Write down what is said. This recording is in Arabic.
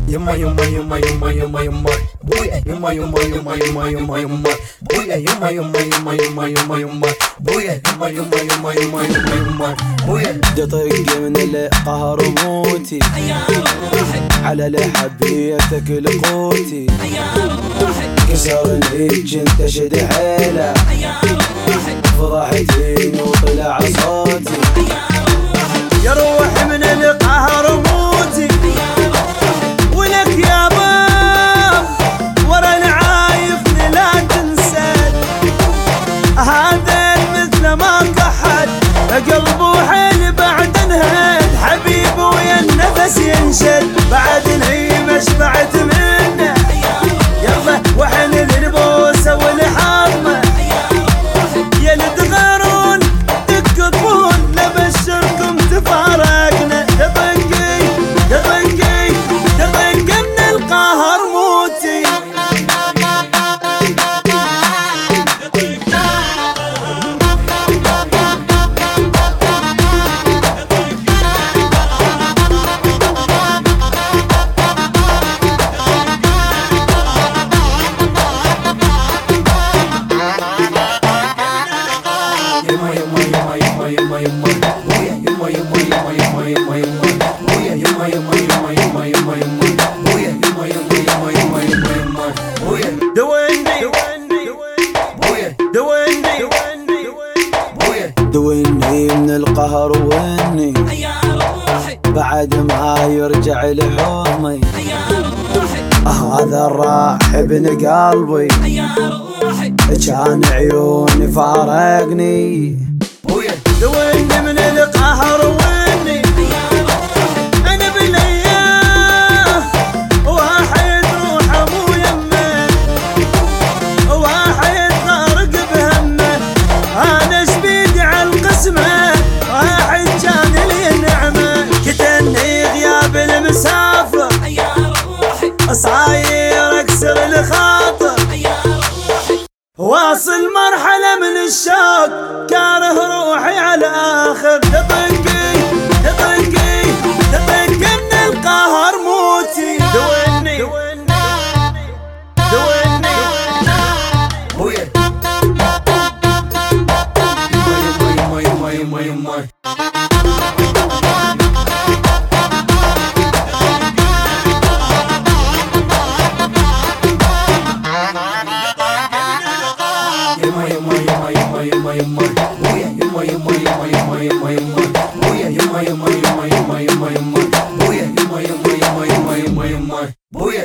يما يما يما يما يما يما بويا يما يما يما يما يما يما بويا يما يما يما يما يما يما بويا يما يما يما يما يما يما بويا دطق من القهر موتي على لحبيتك لقوتي كسر الهج انت شد حيله فضحتيني وطلع صوتي يا روح من القهر موتي ولك يا باب ورا العايف لا تنسد هذا مثل ما كحد قلبه حيل بعد انهد حبيبي ويا النفس ينشد بعد الهيمة شبعت منه يلا وحن البوسة والحضمة يا لتغارون تكفون نبشركم تفارقنا تطقي تطقي تطقي من القهر موتي يما يما يما يما يما بويا يما يما يما يما يما يما بويا يما يما يما يما يما يما بويا يما يما يما يما يما يما بويا دويني بويا دويني بويا دويني من القهر واني بعد ما يرجع لحضني هذا الراح ابن قلبي كان عيوني فارقني بويا دويني من القهر واني انا بالايام واحد روحه مو يمه واحد غارق بهمه انا شبيدي على القسمه واحد كان لي نعمه كتني غياب المسافر صاير اكسر الخاطر واصل مرحلة من الشوق كاره روحي على آخر تطقي تطقي تطقي من القهر موتي دويني دويني بويا يما يما يما يما يما يما بويا يما يما يما يما يما يما بويا يما يما يما يما يما يما بويا يما يما يما يما يما يما بويا